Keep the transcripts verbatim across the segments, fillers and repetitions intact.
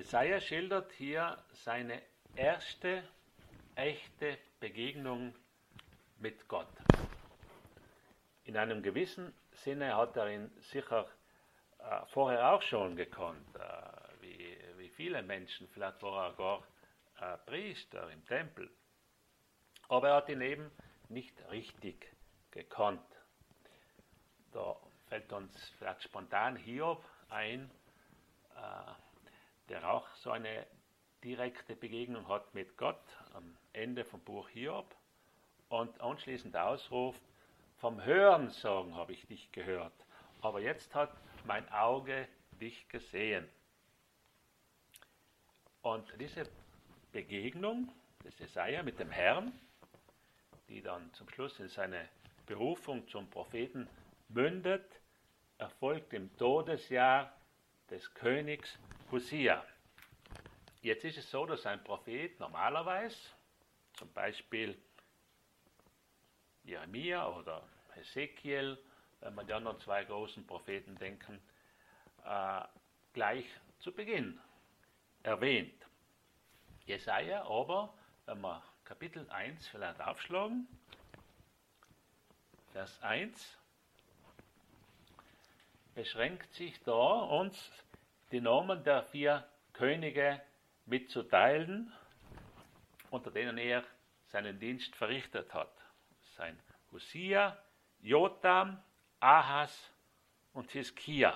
Jesaja schildert hier seine erste echte Begegnung mit Gott. In einem gewissen Sinne hat er ihn sicher äh, vorher auch schon gekannt, äh, wie, wie viele Menschen, vielleicht war er gar äh, Priester im Tempel. Aber er hat ihn eben nicht richtig gekannt. Da fällt uns vielleicht spontan Hiob ein, äh, der auch so eine direkte Begegnung hat mit Gott am Ende vom Buch Hiob und anschließend ausruft, vom Hörensagen habe ich dich gehört, aber jetzt hat mein Auge dich gesehen. Und diese Begegnung des Jesaja mit dem Herrn, die dann zum Schluss in seine Berufung zum Propheten mündet, erfolgt im Todesjahr des Königs Hosea. Jetzt ist es so, dass ein Prophet normalerweise, zum Beispiel Jeremia oder Hesekiel, wenn man die anderen zwei großen Propheten denken, äh, gleich zu Beginn erwähnt. Jesaja aber, wenn wir Kapitel eins vielleicht aufschlagen, Vers eins, beschränkt sich da uns die Namen der vier Könige mitzuteilen, unter denen er seinen Dienst verrichtet hat. Sein Hosea, Jotham, Ahas und Hiskia.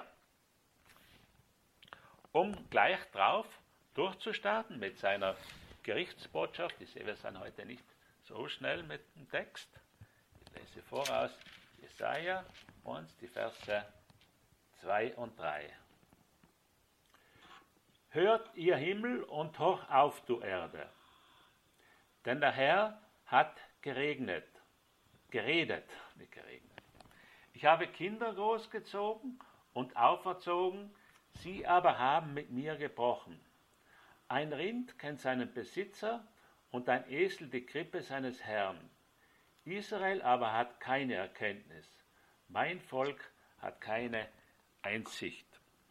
Um gleich drauf durchzustarten mit seiner Gerichtsbotschaft, ich sehe, wir sind heute nicht so schnell mit dem Text. Ich lese voraus Jesaja eins, die Verse zwei und drei. Hört ihr Himmel und hoch auf, du Erde, denn der Herr hat geregnet, geredet, nicht geregnet. Ich habe Kinder großgezogen und auferzogen, sie aber haben mit mir gebrochen. Ein Rind kennt seinen Besitzer und ein Esel die Krippe seines Herrn. Israel aber hat keine Erkenntnis. Mein Volk hat keine Einsicht.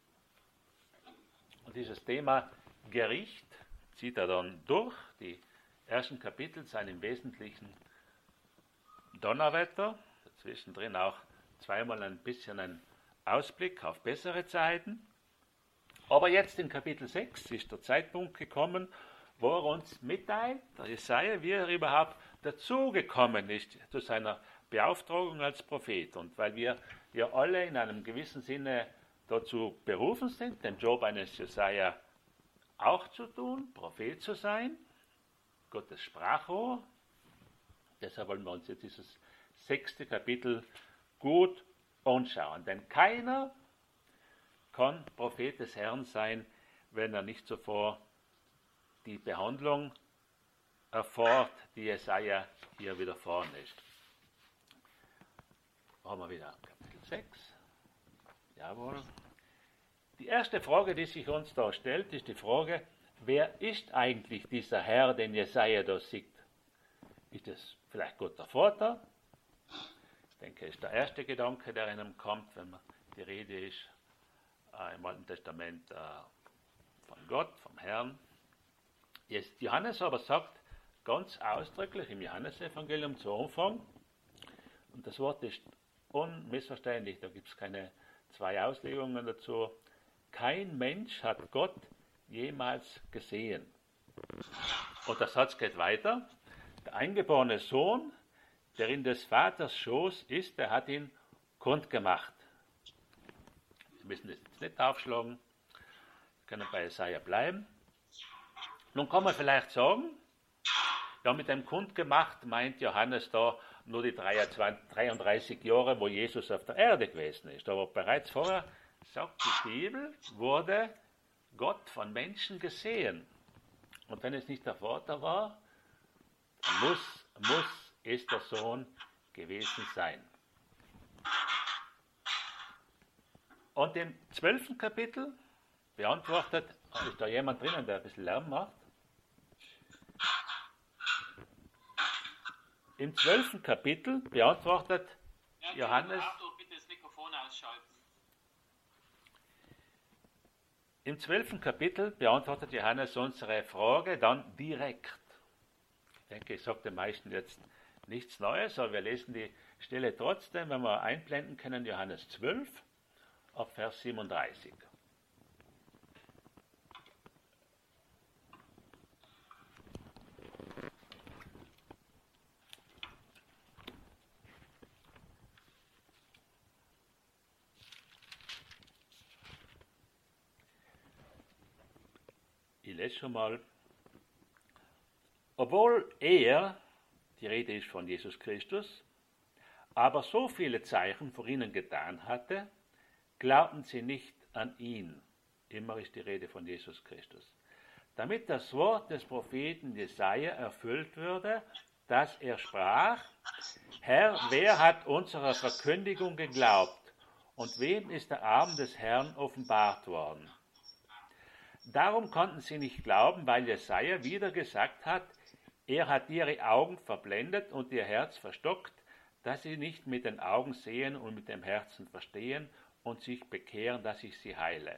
Und dieses Thema Gericht zieht er dann durch. Die ersten Kapitel sind im Wesentlichen Donnerwetter, dazwischendrin auch zweimal ein bisschen ein Ausblick auf bessere Zeiten. Aber jetzt in Kapitel sechs ist der Zeitpunkt gekommen, wo er uns mitteilt, der Jesaja, wie er überhaupt dazugekommen ist zu seiner Beauftragung als Prophet. Und weil wir ja alle in einem gewissen Sinne dazu berufen sind, den Job eines Jesaja auch zu tun, Prophet zu sein, Gottes Sprachrohr. Deshalb wollen wir uns jetzt dieses sechste Kapitel gut anschauen. Denn keiner kann Prophet des Herrn sein, wenn er nicht zuvor die Behandlung erfährt, die Jesaja hier widerfahren ist. Haben wir wieder Kapitel sechs. Jawohl. Die erste Frage, die sich uns da stellt, ist die Frage, wer ist eigentlich dieser Herr, den Jesaja da sieht? Ist es vielleicht Gott der Vater? Ich denke, das ist der erste Gedanke, der einem kommt, wenn man die Rede ist äh, im Alten Testament äh, von Gott, vom Herrn. Jetzt, Johannes aber sagt ganz ausdrücklich im Johannesevangelium zu Anfang, und das Wort ist unmissverständlich, da gibt es keine zwei Auslegungen dazu, kein Mensch hat Gott jemals gesehen. Und der Satz geht weiter, der eingeborene Sohn, der in des Vaters Schoß ist, der hat ihn kundgemacht. Wir müssen das jetzt nicht aufschlagen, wir können bei Jesaja bleiben. Nun kann man vielleicht sagen, ja, mit dem kundgemacht meint Johannes da nur die dreiunddreißig Jahre, wo Jesus auf der Erde gewesen ist. Aber bereits vorher sagt die Bibel, wurde Gott von Menschen gesehen. Und wenn es nicht der Vater war, muss, muss es der Sohn gewesen sein. Und im zwölften Kapitel beantwortet, ist da jemand drinnen, der ein bisschen Lärm macht? Im zwölften Kapitel beantwortet ja, Johannes. Arthur, bitte das Mikrofon ausschalten. Im zwölften Kapitel beantwortet Johannes unsere Frage dann direkt. Ich denke, ich sage den meisten jetzt nichts Neues, aber wir lesen die Stelle trotzdem, wenn wir einblenden können, Johannes zwölf, ab Vers siebenunddreißig. Ich lese schon mal. Obwohl er, die Rede ist von Jesus Christus, aber so viele Zeichen vor ihnen getan hatte, glaubten sie nicht an ihn. Immer ist die Rede von Jesus Christus. Damit das Wort des Propheten Jesaja erfüllt würde, dass er sprach: Herr, wer hat unserer Verkündigung geglaubt und wem ist der Arm des Herrn offenbart worden? Darum konnten sie nicht glauben, weil Jesaja wieder gesagt hat: Er hat ihre Augen verblendet und ihr Herz verstockt, dass sie nicht mit den Augen sehen und mit dem Herzen verstehen und sich bekehren, dass ich sie heile.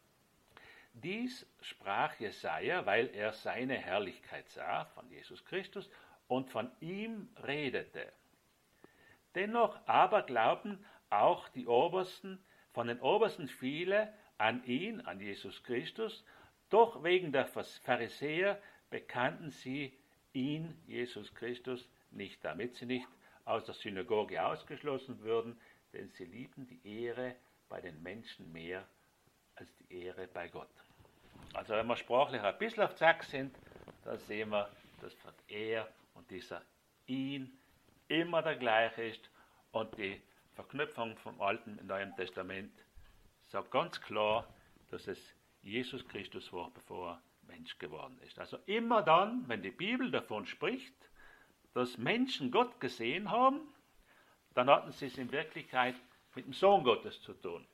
Dies sprach Jesaja, weil er seine Herrlichkeit sah, von Jesus Christus, und von ihm redete. Dennoch aber glaubten auch die Obersten, von den Obersten viele, an ihn, an Jesus Christus, doch wegen der Pharisäer bekannten sie ihn, Jesus Christus, nicht, damit sie nicht aus der Synagoge ausgeschlossen würden, denn sie liebten die Ehre bei den Menschen mehr als die Ehre bei Gott. Also wenn wir sprachlich ein bisschen auf Zack sind, dann sehen wir, dass er und dieser ihn immer der gleiche ist und die Verknüpfung vom Alten und Neuen Testament sagt ganz klar, dass es Jesus Christus war, bevor er Mensch geworden ist. Also immer dann, wenn die Bibel davon spricht, dass Menschen Gott gesehen haben, dann hatten sie es in Wirklichkeit mit dem Sohn Gottes zu tun.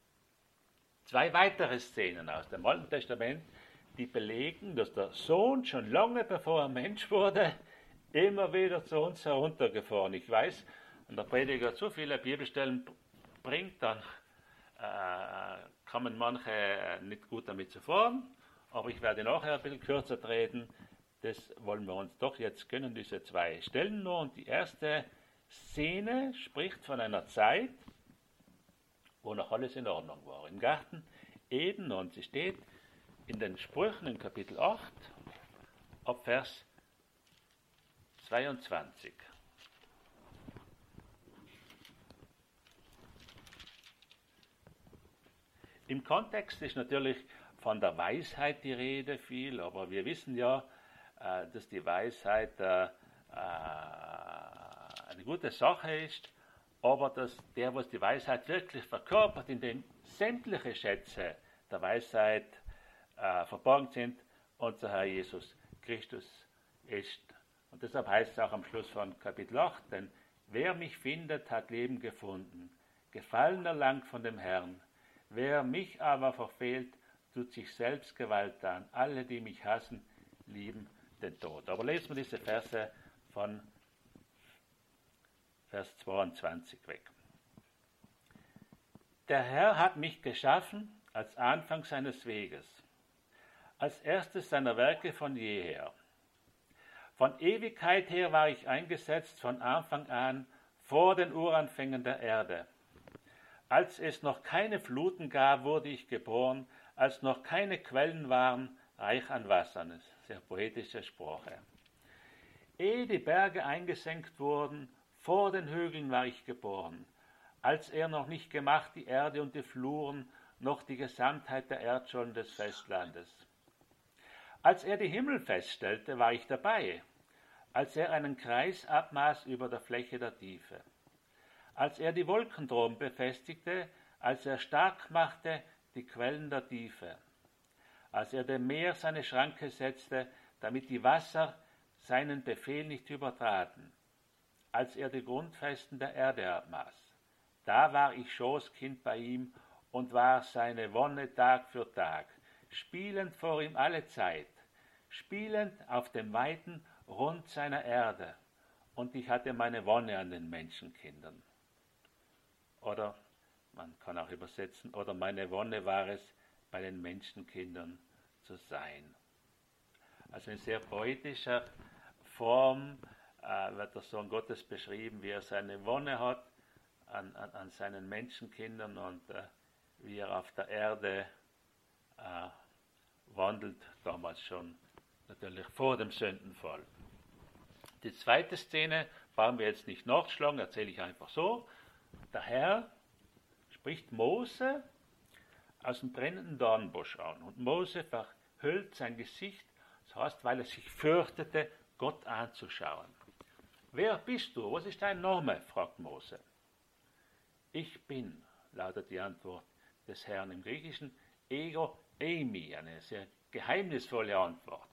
Zwei weitere Szenen aus dem Alten Testament, die belegen, dass der Sohn schon lange bevor er Mensch wurde, immer wieder zu uns heruntergefahren. Ich weiß, wenn der Prediger zu viele Bibelstellen bringt, dann äh, kommen manche nicht gut damit zuvor, aber ich werde nachher ein bisschen kürzer treten. Das wollen wir uns doch jetzt gönnen, diese zwei Stellen nur. Und die erste Szene spricht von einer Zeit, wo noch alles in Ordnung war. Im Garten Eden, und sie steht in den Sprüchen in Kapitel acht, ab Vers zweiundzwanzig. Im Kontext ist natürlich von der Weisheit die Rede viel, aber wir wissen ja, dass die Weisheit eine gute Sache ist, aber dass der, was die Weisheit wirklich verkörpert, in dem sämtliche Schätze der Weisheit äh, verborgen sind, unser Herr Jesus Christus ist. Und deshalb heißt es auch am Schluss von Kapitel acht, denn wer mich findet, hat Leben gefunden, Gefallen erlangt von dem Herrn. Wer mich aber verfehlt, tut sich selbst Gewalt an. Alle, die mich hassen, lieben den Tod. Aber lesen wir diese Verse von Vers zweiundzwanzig weg. Der Herr hat mich geschaffen als Anfang seines Weges, als erstes seiner Werke von jeher. Von Ewigkeit her war ich eingesetzt, von Anfang an, vor den Uranfängen der Erde. Als es noch keine Fluten gab, wurde ich geboren, als noch keine Quellen waren, reich an Wassern. Sehr poetische Sprache. Ehe die Berge eingesenkt wurden, vor den Hügeln war ich geboren, als er noch nicht gemacht die Erde und die Fluren, noch die Gesamtheit der Erdschollen des Festlandes. Als er die Himmel feststellte, war ich dabei, als er einen Kreis abmaß über der Fläche der Tiefe. Als er die Wolken droben befestigte, als er stark machte die Quellen der Tiefe. Als er dem Meer seine Schranke setzte, damit die Wasser seinen Befehl nicht übertraten. Als er die Grundfesten der Erde abmaß. Da war ich Schoßkind bei ihm und war seine Wonne Tag für Tag, spielend vor ihm alle Zeit, spielend auf dem weiten Rund seiner Erde, und ich hatte meine Wonne an den Menschenkindern. Oder, man kann auch übersetzen, oder meine Wonne war es, bei den Menschenkindern zu sein. Also in sehr poetischer Form äh, wird der Sohn Gottes beschrieben, wie er seine Wonne hat an, an, an seinen Menschenkindern und äh, wie er auf der Erde äh, wandelt, damals schon natürlich vor dem Sündenfall. Die zweite Szene brauchen wir jetzt nicht nachschlagen, erzähle ich einfach so. Der Herr spricht Mose aus dem brennenden Dornbusch an und Mose verhüllt sein Gesicht, das heißt, weil er sich fürchtete, Gott anzuschauen. Wer bist du? Was ist dein Name? Fragt Mose. Ich bin, lautet die Antwort des Herrn im Griechischen, Ego Eimi, eine sehr geheimnisvolle Antwort.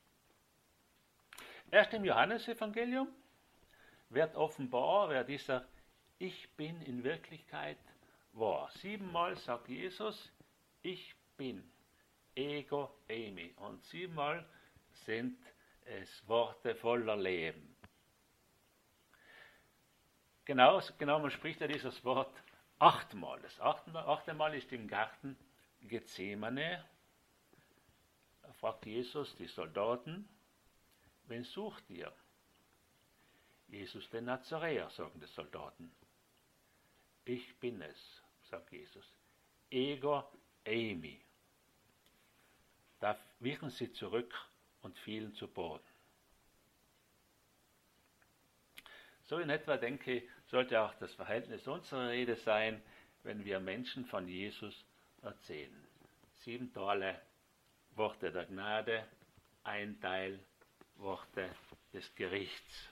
Erst im Johannesevangelium wird offenbar, wer dieser Ich bin in Wirklichkeit war. Siebenmal sagt Jesus, ich bin, Ego Eimi. Und siebenmal sind es Worte voller Leben. Genau genommen spricht er dieses Wort achtmal. Das achte Mal, achte Mal ist im Garten Gethsemane. Da fragt Jesus die Soldaten, wen sucht ihr? Jesus den Nazaräer, sagen die Soldaten. Ich bin es, sagt Jesus. Ego Eimi. Da wichen sie zurück und fielen zu Boden. So in etwa, denke ich, sollte auch das Verhältnis unserer Rede sein, wenn wir Menschen von Jesus erzählen. Sieben Teile Worte der Gnade, ein Teil Worte des Gerichts.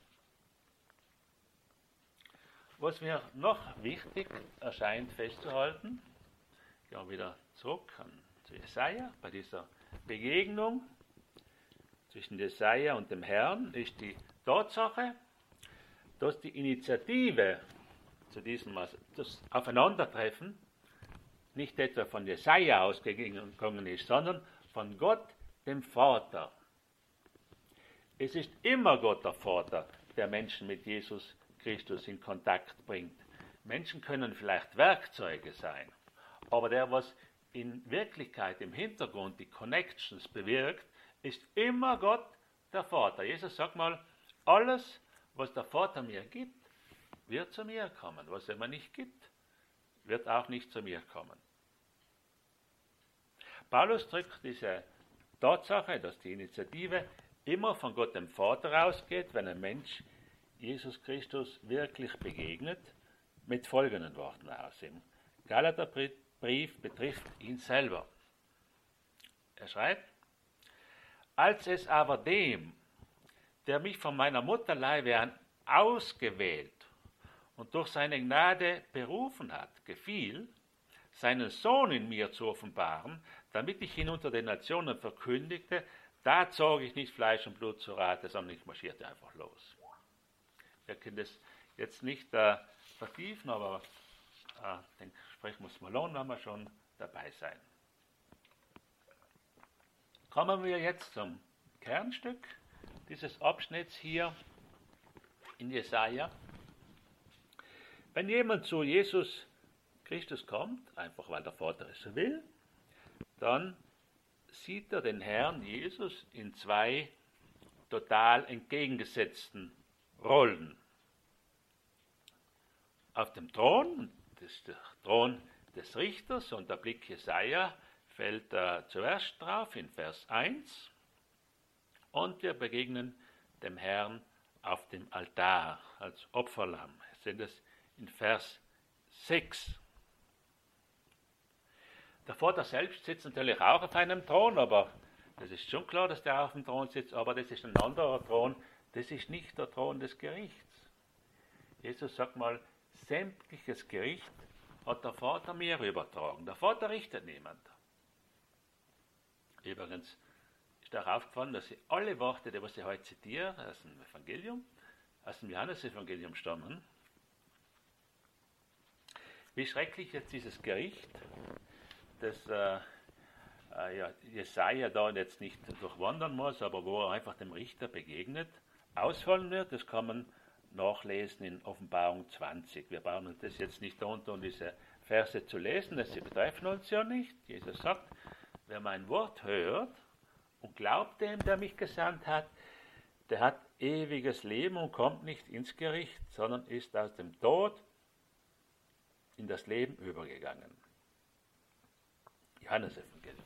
Was mir noch wichtig erscheint festzuhalten, gehen wir wieder zurück an, zu Jesaja, bei dieser Begegnung zwischen Jesaja und dem Herrn, ist die Tatsache, dass die Initiative zu diesem also das Aufeinandertreffen nicht etwa von Jesaja ausgegangen ist, sondern von Gott, dem Vater. Es ist immer Gott, der Vater, der Menschen mit Jesus Christus in Kontakt bringt. Menschen können vielleicht Werkzeuge sein, aber der, was in Wirklichkeit im Hintergrund die Connections bewirkt, ist immer Gott, der Vater. Jesus sagt mal, alles, was der Vater mir gibt, wird zu mir kommen. Was er mir nicht gibt, wird auch nicht zu mir kommen. Paulus drückt diese Tatsache, dass die Initiative immer von Gott dem Vater ausgeht, wenn ein Mensch Jesus Christus wirklich begegnet, mit folgenden Worten aus. Im Galaterbrief betrifft ihn selber. Er schreibt, als es aber dem, der mich von meiner Mutterleibe an ausgewählt und durch seine Gnade berufen hat, gefiel, seinen Sohn in mir zu offenbaren, damit ich ihn unter den Nationen verkündigte, da zog ich nicht Fleisch und Blut zu Rate, sondern ich marschierte einfach los. Wir können das jetzt nicht äh, vertiefen, aber äh, den Gespräch muss man lohnen, wenn wir schon dabei sein. Kommen wir jetzt zum Kernstück dieses Abschnitts hier in Jesaja. Wenn jemand zu Jesus Christus kommt, einfach weil der Vater es so will, dann sieht er den Herrn Jesus in zwei total entgegengesetzten Rollen. Auf dem Thron, das ist der Thron des Richters, und der Blick Jesaja fällt äh, zuerst drauf in Vers eins, und wir begegnen dem Herrn auf dem Altar als Opferlamm. Wir sehen das in Vers sechs. Der Vater selbst sitzt natürlich auch auf einem Thron, aber das ist schon klar, dass der auf dem Thron sitzt, aber das ist ein anderer Thron, das ist nicht der Thron des Gerichts. Jesus sagt mal, sämtliches Gericht hat der Vater mir übertragen. Der Vater richtet niemand. Übrigens ist auch aufgefallen, dass sie alle Worte, die was ich heute zitiere, aus dem Evangelium, aus dem Johannesevangelium stammen. Wie schrecklich jetzt dieses Gericht, das äh, äh, ja, Jesaja da jetzt nicht durchwandern muss, aber wo er einfach dem Richter begegnet, ausfallen wird, das kann man nachlesen in Offenbarung zwanzig. Wir brauchen das jetzt nicht unter, um diese Verse zu lesen, denn sie betreffen uns ja nicht. Jesus sagt, wer mein Wort hört und glaubt dem, der mich gesandt hat, der hat ewiges Leben und kommt nicht ins Gericht, sondern ist aus dem Tod in das Leben übergegangen. Johannesevangelium.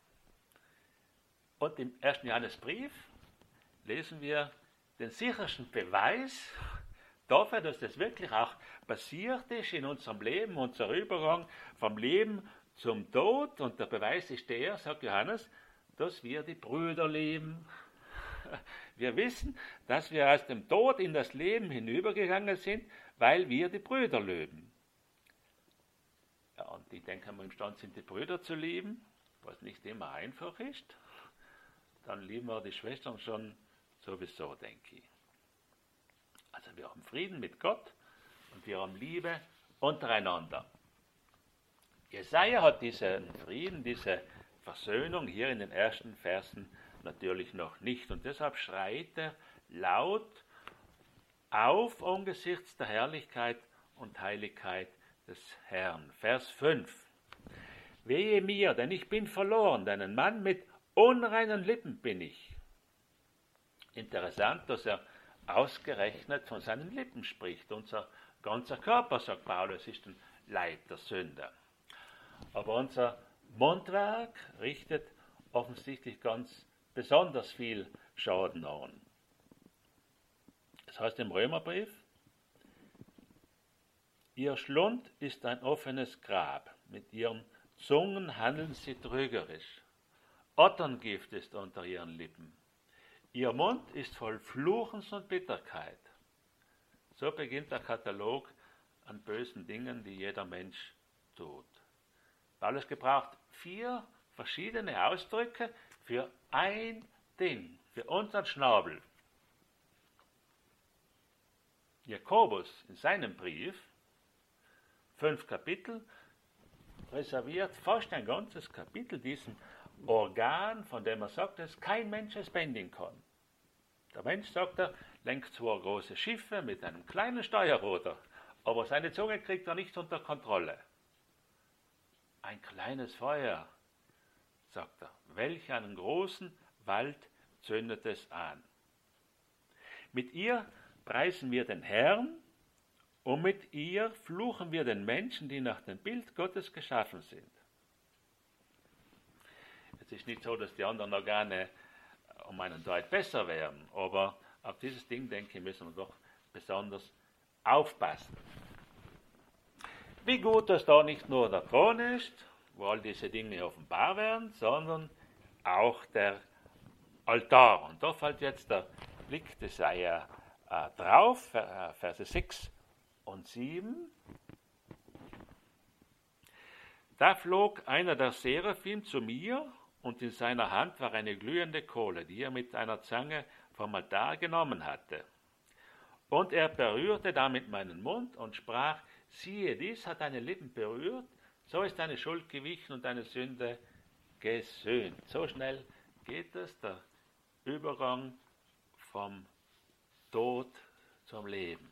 Und im ersten Johannesbrief lesen wir den sichersten Beweis dafür, dass das wirklich auch passiert ist in unserem Leben, unser Übergang vom Leben zum Tod. Und der Beweis ist der, sagt Johannes, dass wir die Brüder lieben. Wir wissen, dass wir aus dem Tod in das Leben hinübergegangen sind, weil wir die Brüder lieben. Ja, und ich denke, wenn wir imstande sind, die Brüder zu lieben, was nicht immer einfach ist, dann lieben wir die Schwestern schon sowieso, denke ich. Also wir haben Frieden mit Gott und wir haben Liebe untereinander. Jesaja hat diesen Frieden, diese Versöhnung hier in den ersten Versen natürlich noch nicht. Und deshalb schreit er laut auf angesichts der Herrlichkeit und Heiligkeit des Herrn. Vers fünf. Wehe mir, denn ich bin verloren, denn ein Mann mit unreinen Lippen bin ich. Interessant, dass er ausgerechnet von seinen Lippen spricht. Unser ganzer Körper, sagt Paulus, ist ein Leib der Sünde. Aber unser Mundwerk richtet offensichtlich ganz besonders viel Schaden an. Das heißt im Römerbrief, ihr Schlund ist ein offenes Grab, mit ihren Zungen handeln sie trügerisch. Otterngift ist unter ihren Lippen. Ihr Mund ist voll Fluchens und Bitterkeit. So beginnt der Katalog an bösen Dingen, die jeder Mensch tut. Paulus gebraucht vier verschiedene Ausdrücke für ein Ding, für unseren Schnabel. Jakobus in seinem Brief, fünf Kapitel, reserviert fast ein ganzes Kapitel diesem Organ, von dem er sagt, dass kein Mensch es bändigen kann. Der Mensch, sagt er, lenkt zwar große Schiffe mit einem kleinen Steuerruder, aber seine Zunge kriegt er nicht unter Kontrolle. Ein kleines Feuer, sagt er, welch einen großen Wald zündet es an. Mit ihr preisen wir den Herrn und mit ihr fluchen wir den Menschen, die nach dem Bild Gottes geschaffen sind. Es ist nicht so, dass die anderen Organe um einen Deut besser wären, aber auf dieses Ding, denke ich, müssen wir doch besonders aufpassen. Wie gut, dass da nicht nur der Thron ist, wo all diese Dinge offenbar werden, sondern auch der Altar. Und da fällt jetzt der Blick des Jesaja äh, drauf, äh, Verse sechs und sieben. Da flog einer der Seraphim zu mir, und in seiner Hand war eine glühende Kohle, die er mit einer Zange vom Altar genommen hatte. Und er berührte damit meinen Mund und sprach, siehe, dies hat deine Lippen berührt, so ist deine Schuld gewichen und deine Sünde gesöhnt. So schnell geht es, der Übergang vom Tod zum Leben.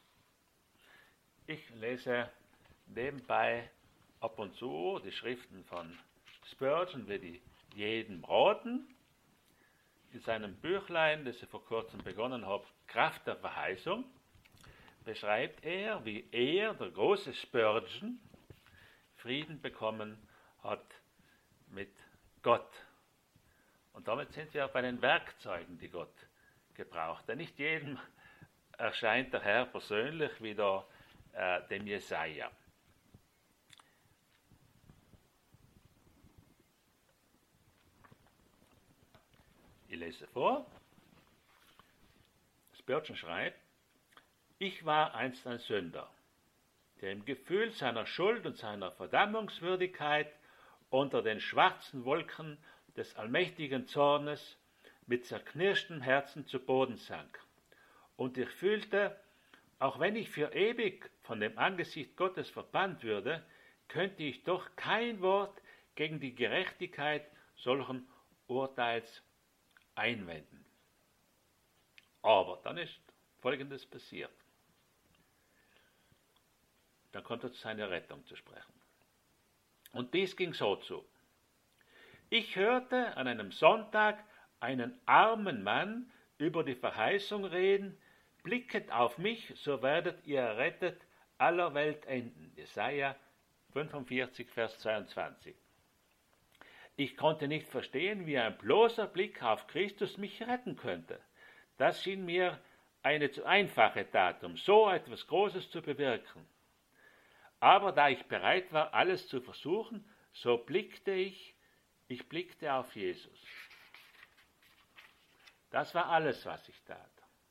Ich lese nebenbei ab und zu die Schriften von Spurgeon, wie die jedem raten. In seinem Büchlein, das ich vor kurzem begonnen habe, Kraft der Verheißung, beschreibt er, wie er, der große Spurgeon, Frieden bekommen hat mit Gott. Und damit sind wir auch bei den Werkzeugen, die Gott gebraucht. Denn nicht jedem erscheint der Herr persönlich wie da, äh, dem Jesaja. Ich lese vor. Spurgeon schreibt, ich war einst ein Sünder, der im Gefühl seiner Schuld und seiner Verdammungswürdigkeit unter den schwarzen Wolken des allmächtigen Zornes mit zerknirschtem Herzen zu Boden sank. Und ich fühlte, auch wenn ich für ewig von dem Angesicht Gottes verbannt würde, könnte ich doch kein Wort gegen die Gerechtigkeit solchen Urteils einwenden. Aber dann ist Folgendes passiert. Dann kommt er zu seiner Rettung zu sprechen. Und dies ging so zu. Ich hörte an einem Sonntag einen armen Mann über die Verheißung reden, blicket auf mich, so werdet ihr errettet aller Welt enden. Jesaja fünfundvierzig, Vers zweiundzwanzig. Ich konnte nicht verstehen, wie ein bloßer Blick auf Christus mich retten könnte. Das schien mir eine zu einfache Tat, um so etwas Großes zu bewirken. Aber da ich bereit war, alles zu versuchen, so blickte ich, ich blickte auf Jesus. Das war alles, was ich tat.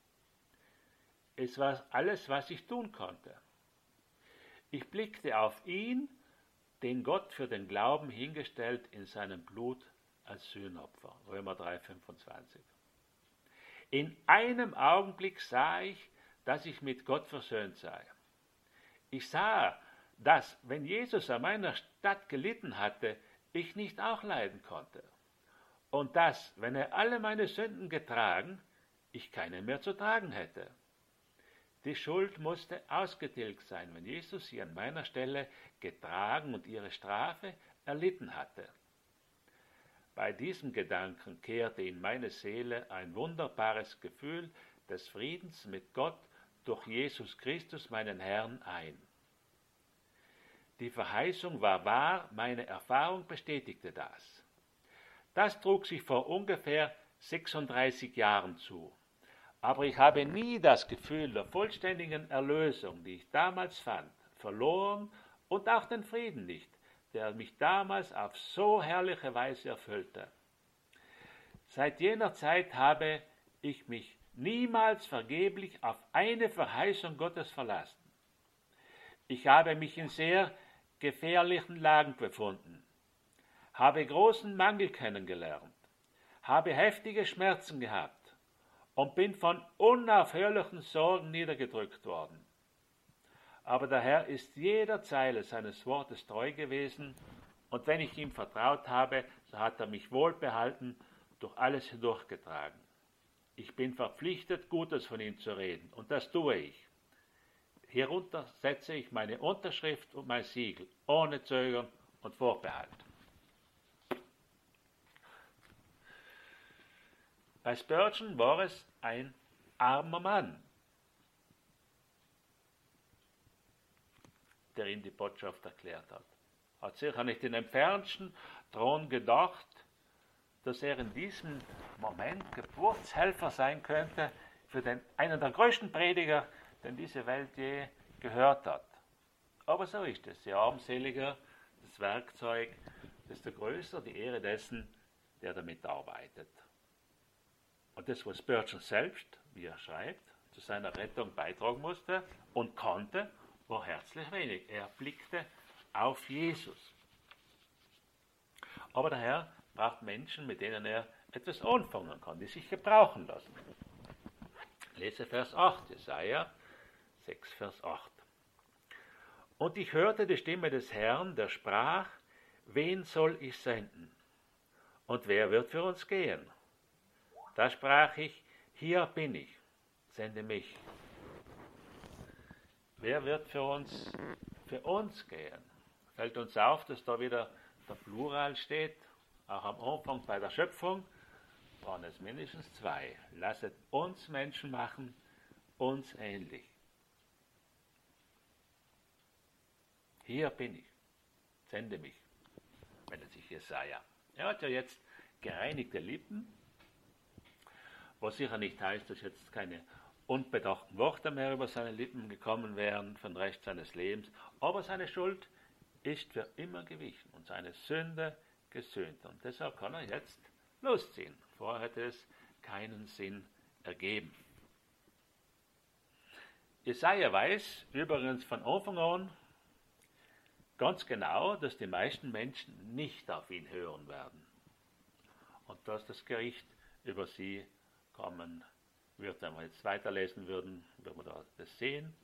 Es war alles, was ich tun konnte. Ich blickte auf ihn, den Gott für den Glauben hingestellt in seinem Blut als Sühnopfer. Römer drei, fünfundzwanzig. In einem Augenblick sah ich, dass ich mit Gott versöhnt sei. Ich sah, dass, wenn Jesus an meiner Statt gelitten hatte, ich nicht auch leiden konnte. Und dass, wenn er alle meine Sünden getragen, ich keine mehr zu tragen hätte. Die Schuld musste ausgetilgt sein, wenn Jesus sie an meiner Stelle getragen und ihre Strafe erlitten hatte. Bei diesem Gedanken kehrte in meine Seele ein wunderbares Gefühl des Friedens mit Gott durch Jesus Christus, meinen Herrn, ein. Die Verheißung war wahr, meine Erfahrung bestätigte das. Das trug sich vor ungefähr sechsunddreißig Jahren zu. Aber ich habe nie das Gefühl der vollständigen Erlösung, die ich damals fand, verloren und auch den Frieden nicht, der mich damals auf so herrliche Weise erfüllte. Seit jener Zeit habe ich mich niemals vergeblich auf eine Verheißung Gottes verlassen. Ich habe mich in sehr gefährlichen Lagen befunden, habe großen Mangel kennengelernt, habe heftige Schmerzen gehabt und bin von unaufhörlichen Sorgen niedergedrückt worden. Aber der Herr ist jeder Zeile seines Wortes treu gewesen, und wenn ich ihm vertraut habe, so hat er mich wohlbehalten durch alles hindurchgetragen. Ich bin verpflichtet, Gutes von ihm zu reden, und das tue ich. Hierunter setze ich meine Unterschrift und mein Siegel, ohne Zögern und Vorbehalt. Bei Spurgeon war es ein armer Mann, der ihm die Botschaft erklärt hat. Hat sicher nicht in dem fernsten Thron gedacht, dass er in diesem Moment Geburtshelfer sein könnte für den, einen der größten Prediger, den diese Welt je gehört hat. Aber so ist es. Je armseliger das Werkzeug, desto größer die Ehre dessen, der damit arbeitet. Und das, was Spurgeon selbst, wie er schreibt, zu seiner Rettung beitragen musste und konnte, war herzlich wenig. Er blickte auf Jesus. Aber der Herr braucht Menschen, mit denen er etwas anfangen kann, die sich gebrauchen lassen. Lese Vers acht, Jesaja sechs, Vers acht. Und ich hörte die Stimme des Herrn, der sprach, wen soll ich senden? Und wer wird für uns gehen? Da sprach ich, hier bin ich, sende mich. Wer wird für uns, für uns gehen? Fällt uns auf, dass da wieder der Plural steht, auch am Anfang bei der Schöpfung waren es mindestens zwei. Lasset uns Menschen machen, uns ähnlich. Hier bin ich, sende mich, meldet sich Jesaja. Er hat ja jetzt gereinigte Lippen, was sicher nicht heißt, dass jetzt keine unbedachten Worte mehr über seine Lippen gekommen wären für den Rest seines Lebens, aber seine Schuld ist für immer gewichen und seine Sünde gesühnt. Und deshalb kann er jetzt losziehen. Vorher hätte es keinen Sinn ergeben. Jesaja weiß übrigens von Anfang an ganz genau, dass die meisten Menschen nicht auf ihn hören werden und dass das Gericht über sie kommen wird. Wenn wir jetzt weiterlesen würden, würden wir das sehen.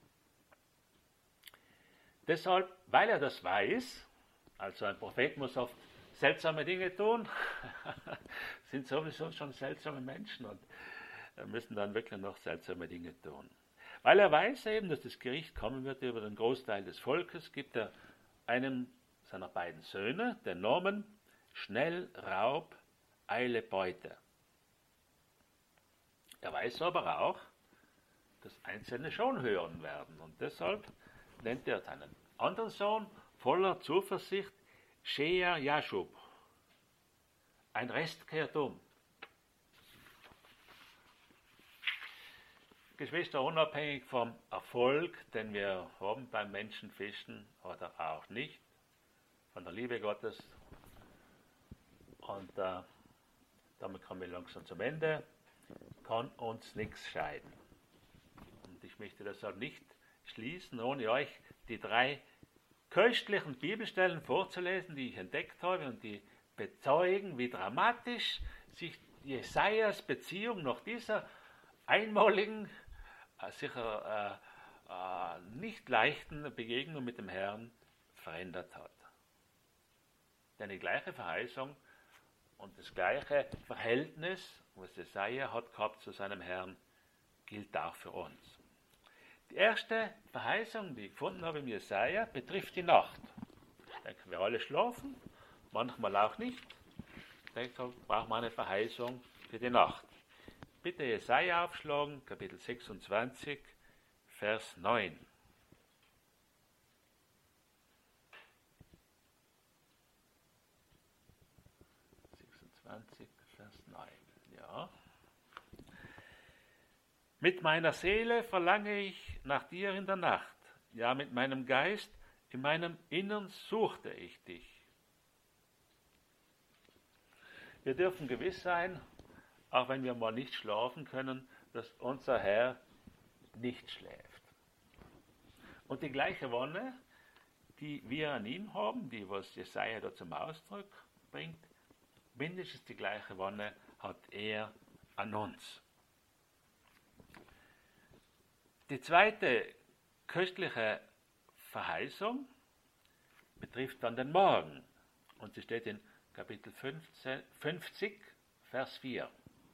Deshalb, weil er das weiß, also ein Prophet muss oft seltsame Dinge tun, sind sowieso schon seltsame Menschen und müssen dann wirklich noch seltsame Dinge tun. Weil er weiß eben, dass das Gericht kommen wird über den Großteil des Volkes, gibt er einem seiner beiden Söhne den Namen schnell Raub, Eile Beute. Er weiß aber auch, dass Einzelne schon hören werden. Und deshalb nennt er seinen anderen Sohn voller Zuversicht Shea Yashub. Ein Rest kehrt um. Geschwister, unabhängig vom Erfolg, den wir haben beim Menschenfischen oder auch nicht, von der Liebe Gottes, und äh, damit kommen wir langsam zum Ende, kann uns nichts scheiden. Und ich möchte deshalb nicht schließen, ohne euch die drei köstlichen Bibelstellen vorzulesen, die ich entdeckt habe und die bezeugen, wie dramatisch sich Jesajas Beziehung nach dieser einmaligen, äh, sicher äh, äh, nicht leichten Begegnung mit dem Herrn verändert hat. Denn die gleiche Verheißung und das gleiche Verhältnis, was Jesaja hat gehabt zu seinem Herrn, gilt auch für uns. Die erste Verheißung, die ich gefunden habe im Jesaja, betrifft die Nacht. Ich denke, wir alle schlafen, manchmal auch nicht. Deshalb braucht man eine Verheißung für die Nacht. Bitte Jesaja aufschlagen, Kapitel sechsundzwanzig, Vers neun. sechsundzwanzig, Vers neun, ja. Mit meiner Seele verlange ich nach dir in der Nacht. Ja, mit meinem Geist, in meinem Innern suchte ich dich. Wir dürfen gewiss sein, auch wenn wir mal nicht schlafen können, dass unser Herr nicht schläft. Und die gleiche Wonne, die wir an ihm haben, die was Jesaja da zum Ausdruck bringt, mindestens die gleiche Wonne hat er an uns. Die zweite köstliche Verheißung betrifft dann den Morgen. Und sie steht in Kapitel fünfzehn, fünfzig, Vers vier.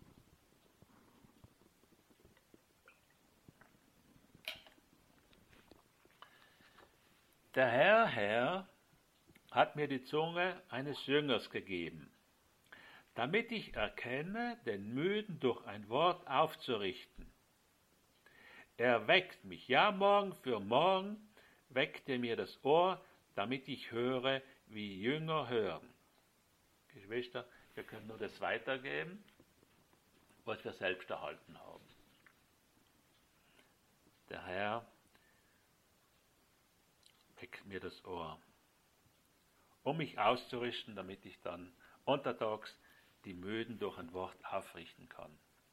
Der Herr, Herr, hat mir die Zunge eines Jüngers gegeben, damit ich erkenne, den Müden durch ein Wort aufzurichten. Er weckt mich, ja, morgen für morgen weckt er mir das Ohr, damit ich höre, wie Jünger hören. Geschwister, wir können nur das weitergeben, was wir selbst erhalten haben. Der Herr weckt mir das Ohr, um mich auszurichten, damit ich dann untertags die Müden durch ein Wort aufrichten kann.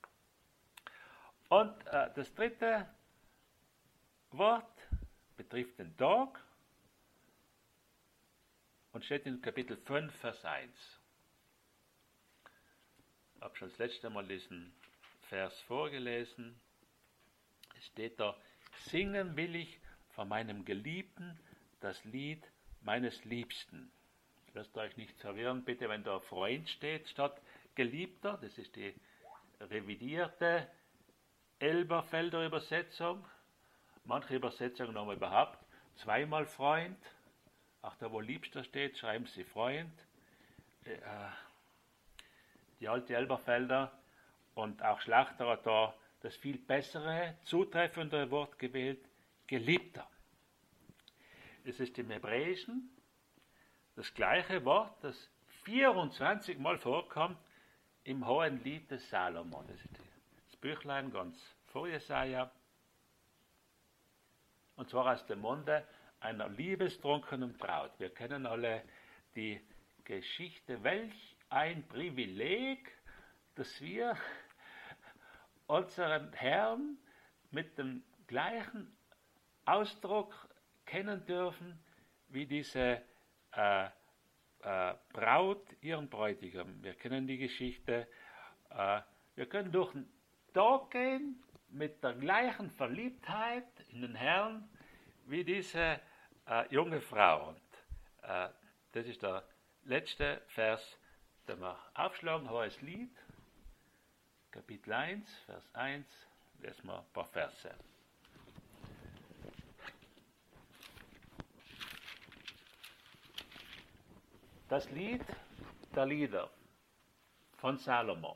Und äh, das dritte Wort betrifft den Tag und steht in Kapitel fünf, Vers eins. Ich habe schon das letzte Mal diesen Vers vorgelesen. Es steht da: Singen will ich von meinem Geliebten das Lied meines Liebsten. Lasst euch nicht verwirren, bitte, wenn da Freund steht statt Geliebter. Das ist die revidierte Elberfelder Übersetzung. Manche Übersetzungen haben überhaupt zweimal Freund. Auch da, wo Liebster steht, schreiben sie Freund. Äh, die alte Elberfelder und auch Schlachter hat da das viel bessere, zutreffendere Wort gewählt: Geliebter. Es ist im Hebräischen das gleiche Wort, das vierundzwanzig Mal vorkommt im Hohen Lied des Salomon. Das ist das Büchlein ganz vor Jesaja. Und zwar aus dem Munde einer liebestrunkenen Braut. Wir kennen alle die Geschichte. Welch ein Privileg, dass wir unseren Herrn mit dem gleichen Ausdruck kennen dürfen, wie diese äh, äh, Braut ihren Bräutigam. Wir kennen die Geschichte. Äh, wir können durch den Tag gehen mit der gleichen Verliebtheit in den Herrn wie diese äh, junge Frau. Und äh, das ist der letzte Vers, den wir aufschlagen, Hohes Lied, Kapitel eins, Vers eins, lesen wir ein paar Verse. Das Lied der Lieder von Salomo.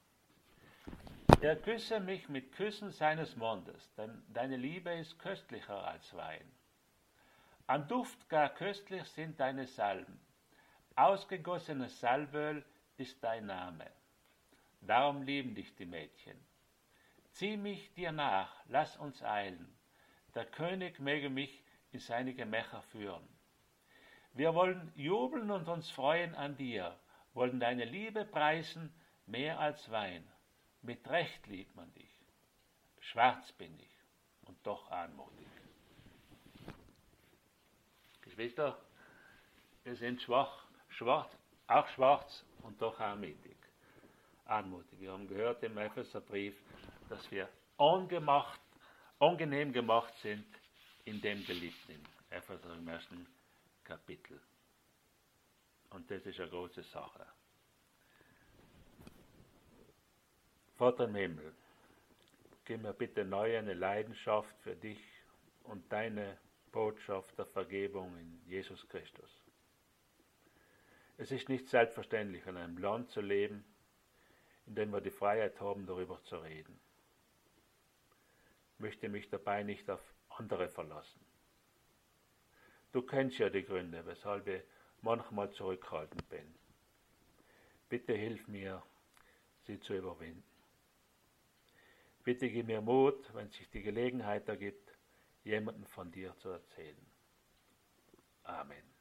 Er küsse mich mit Küssen seines Mundes, denn deine Liebe ist köstlicher als Wein. An Duft gar köstlich sind deine Salben, ausgegossenes Salböl ist dein Name. Darum lieben dich die Mädchen. Zieh mich dir nach, lass uns eilen, der König möge mich in seine Gemächer führen. Wir wollen jubeln und uns freuen an dir, wollen deine Liebe preisen mehr als Wein. Mit Recht liebt man dich. Schwarz bin ich und doch anmutig. Geschwister, wir sind schwach, schwarz, auch schwarz und doch anmutig. anmutig. Wir haben gehört im Epheserbrief, dass wir ungemacht, angenehm gemacht sind in dem Geliebten. Epheser im ersten Kapitel. Und das ist eine große Sache. Vater im Himmel, gib mir bitte neu eine Leidenschaft für dich und deine Botschaft der Vergebung in Jesus Christus. Es ist nicht selbstverständlich, in einem Land zu leben, in dem wir die Freiheit haben, darüber zu reden. Ich möchte mich dabei nicht auf andere verlassen. Du kennst ja die Gründe, weshalb ich manchmal zurückhaltend bin. Bitte hilf mir, sie zu überwinden. Bitte gib mir Mut, wenn sich die Gelegenheit ergibt, jemandem von dir zu erzählen. Amen.